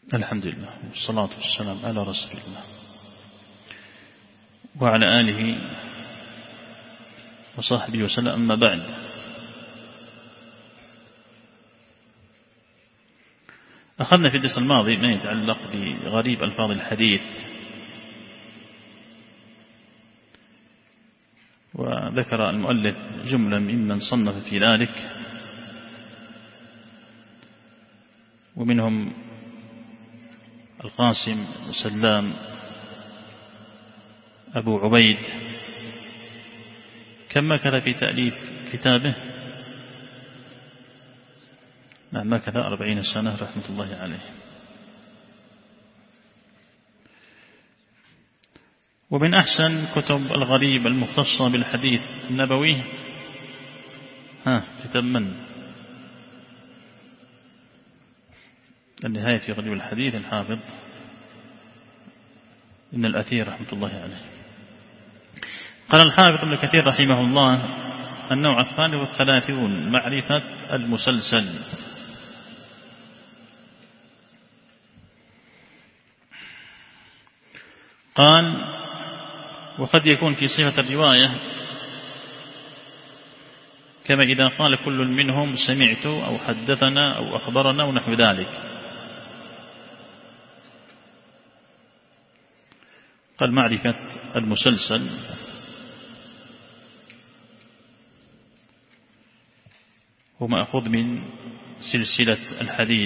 الحمد لله والصلاة والسلام على رسول الله وعلى آله وصحبه وسلم. أما بعد، أخذنا في الدرس الماضي ما يتعلق بغريب ألفاظ الحديث، وذكر المؤلف جملة ممن صنف في ذلك، ومنهم القاسم سلام أبو عبيد، كم مكث في تأليف كتابه؟ نعم، مكث 40 سنة رحمة الله عليه. ومن أحسن كتب الغريب المختصة بالحديث النبوي كتاب من؟ النهاية في غريب الحديث الحافظ ابن الأثير رحمة الله عليه. قال الحافظ ابن كثير رحمه الله: النوع 32 معرفة المسلسل. قال: وقد يكون في صفة الرواية كما إذا قال كل منهم سمعت أو حدثنا أو أخبرنا ونحو ذلك. قال: معرفة المسلسل هو مأخوذ من سلسلة الحديث،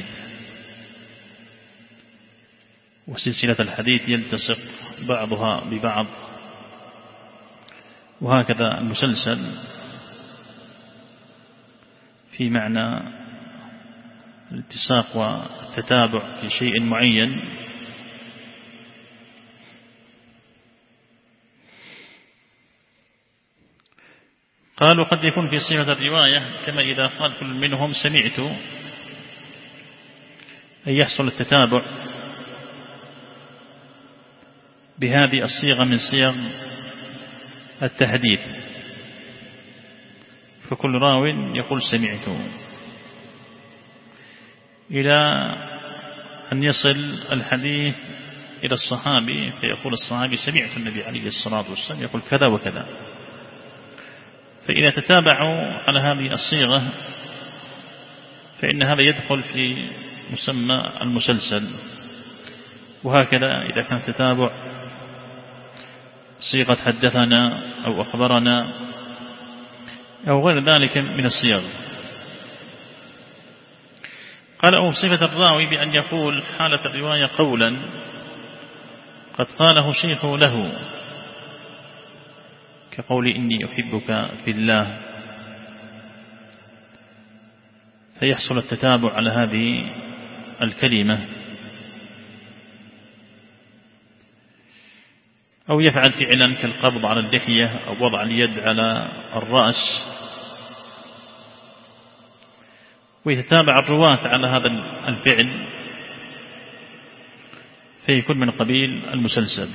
وسلسلة الحديث يلتصق بعضها ببعض، وهكذا المسلسل في معنى الالتصاق والتتابع في شيء معين. قال: وقد يكون في صيغة الرواية كما إذا قال كل منهم سمعت، أن يحصل التتابع بهذه الصيغة من صيغ التحديث، فكل راو يقول سمعت، إلى أن يصل الحديث إلى الصحابي فيقول الصحابي سمعت النبي عليه الصلاة والسلام يقول كذا وكذا. فإذا تتابعوا على هذه الصيغة فإن هذا يدخل في مسمى المسلسل. وهكذا إذا كان تتابع صيغة حدثنا أو أخبرنا أو غير ذلك من الصيغ. قال: أو صفة الراوي بأن يقول حالة الرواية قولا قد قاله شيخه له، كقول إني أحبك في الله، فيحصل التتابع على هذه الكلمة. أو يفعل فعلا كالقبض على اللحية أو وضع اليد على الرأس، ويتتابع الرواة على هذا الفعل فيكون من قبيل المسلسل.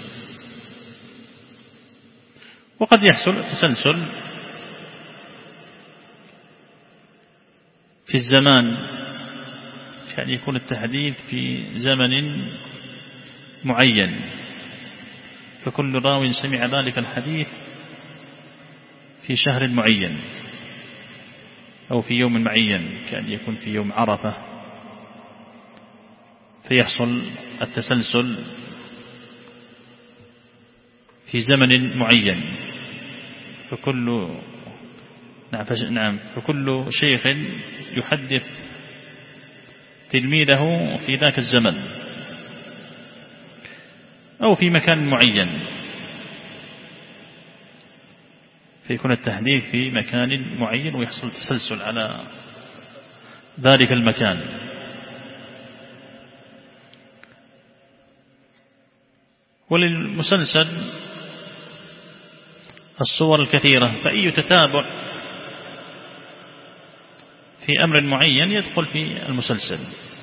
وقد يحصل التسلسل في الزمان، يعني يكون التحديث في زمن معين، فكل راو سمع ذلك الحديث في شهر معين أو في يوم معين، كأن يكون في يوم عرفة، فيحصل التسلسل في زمن معين. فكل شيخ يحدث تلميذه في ذاك الزمن أو في مكان معين، فيكون التحديث في مكان معين ويحصل تسلسل على ذلك المكان. وللمسلسل الصور الكثيرة، فأي تتابع في أمر معين يدخل في المسلسل.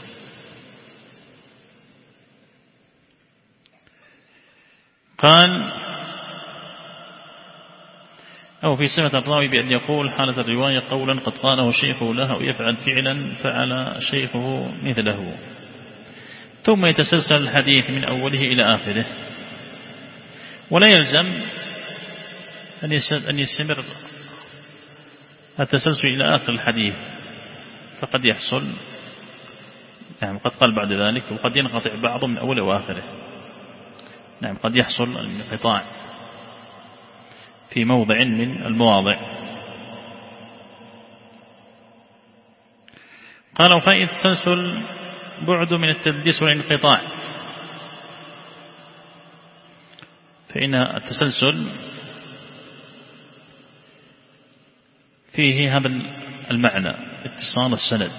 قال: أو في صفة الراوي بأن يقول حالة الرواية قولا قد قاله شيخه له، أو يفعل فعلا فعل شيخه مثله. ثم يتسلسل الحديث من أوله إلى آخره، ولا يلزم أن يستمر التسلسل إلى آخر الحديث، فقد يحصل نعم قد قال بعد ذلك وقد ينقطع بعضه من أوله وآخره. نعم قد يحصل الانقطاع في موضع من المواضع. قالوا فائدة التسلسل بعد من التدليس والانقطاع، فإن التسلسل فيه هذا المعنى اتصال السند،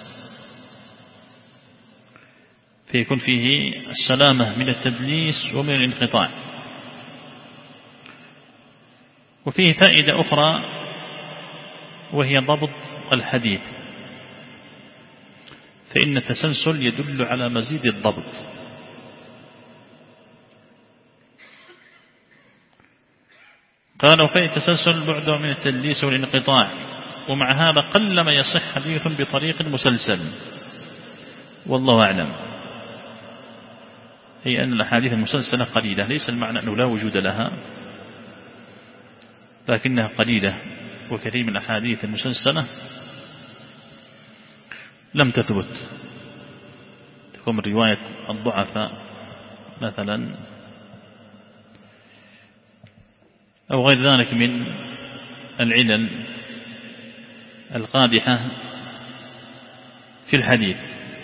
فيكون فيه السلامة من التدليس ومن الانقطاع. وفيه فائدة أخرى وهي ضبط الحديث، فإن التسلسل يدل على مزيد الضبط. قالوا فائدة التسلسل بعد من التدليس والانقطاع، ومع هذا قلما يصح حديث بطريق مسلسل، والله أعلم. هي أن الأحاديث المسلسلة قليلة، ليس المعنى أنه لا وجود لها، لكنها قليلة، وكثير من الأحاديث المسلسلة لم تثبت، تكون من رواية الضعفاء مثلا أو غير ذلك من العلل القادحة في الحديث.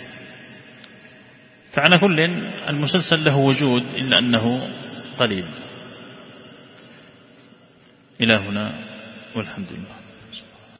فعلى كل المسلسل له وجود إلا أنه قليل. إلى هنا والحمد لله.